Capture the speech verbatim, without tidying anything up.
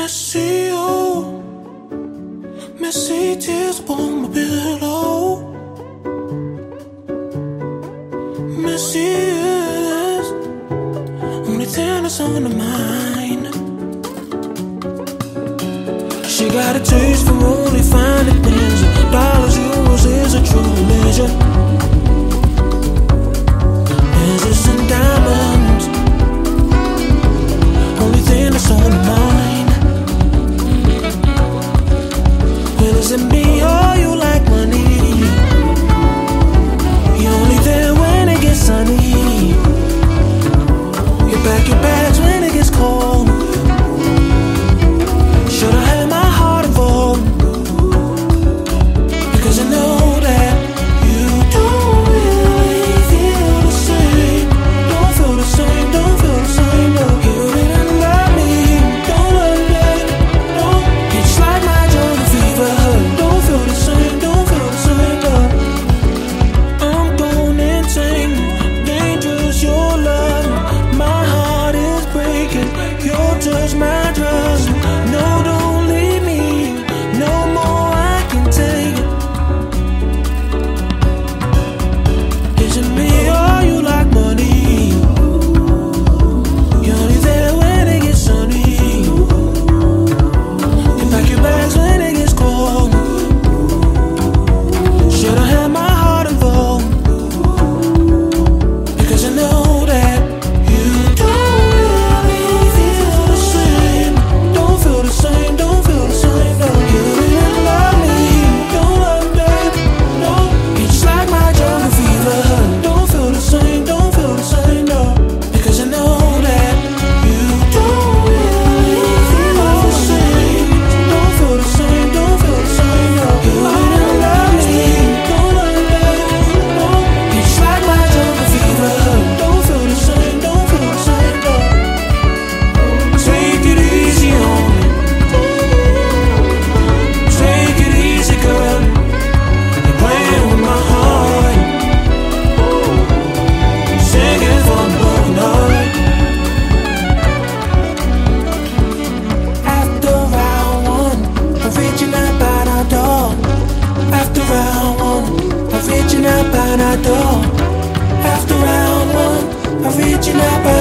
see you, messy tears upon my pillow. Messy is only thing that's on the mind. She got a taste for only finding things. Dollars, euros is a true measure. Measures and diamonds, only thing that's on the mind. Well, is it me or you like money? You're only there when it gets sunny. You pack your bags when it gets cold. Should I have my heart involved? Because I know that you don't really feel the same. Don't feel the same, don't feel the same, no. You didn't love me, don't love me, no. It's just like my jungle fever. Don't feel the same, don't feel the same, no. I'm going insane, dangerous, your love. My heart is breaking, your touch, my drugs. No, don't leave me, no more, I can take it. Is it me or you like money? You're only there when it gets sunny. You pack your bags when it gets cold. Should I have my heart involved? Because I know that you don't really feel the same. Don't feel the same, don't feel the same, no. You didn't love me, don't love me, no. It's just like my jungle fever. Don't feel the same, don't feel the same, no. Because I know that you don't really feel the same. Don't feel the same, don't feel the same, no. You didn't love me, don't love me, no. It's just like my jungle fever. Don't feel the same, don't feel the same, no. Take it easy on me. Take it easy, girl. You're playing with my heart. Singing for the broken heart. After round one, I'm reaching out by our door. After round one, I'm reaching out by our door. After round one, I'm reaching out by